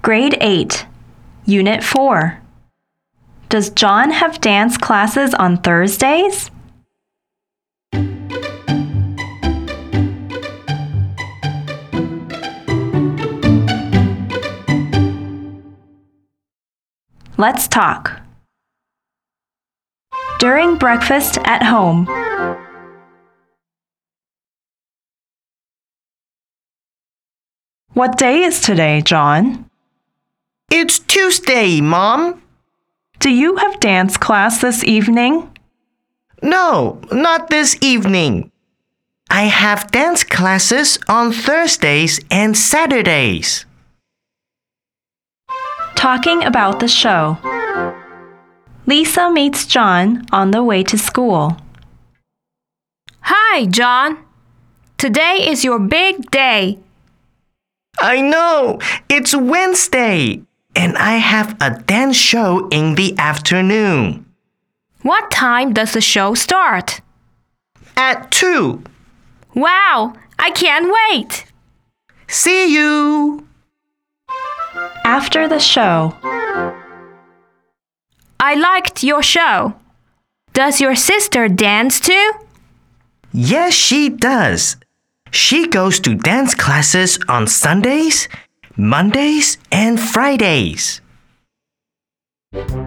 Grade 8, Unit 4. Does John have dance classes on Thursdays? Let's talk. During breakfast at home. What day is today, John? It's Tuesday, Mom. Do you have dance class this evening? No, not this evening. I have dance classes on Thursdays and Saturdays. Talking about the show. Lisa meets John on the way to school. Hi, John. Today is your big day. I know, it's Wednesday, and I have a dance show in the afternoon. What time does the show start? At 2. Wow, I can't wait. See you. After the show. I liked your show. Does your sister dance too? Yes, she does. She goes to dance classes on Sundays, Mondays, and Fridays.